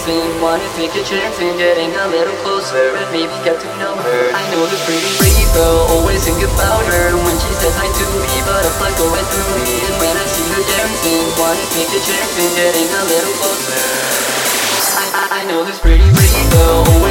dancing. Wanna take a chance in getting a little closer and maybe get to know her. I know this pretty girl, always think about her when she says hi to me. Butterflies going through me, and when I see her dancing, wanna take a chance in getting a little closer. I know this pretty girl.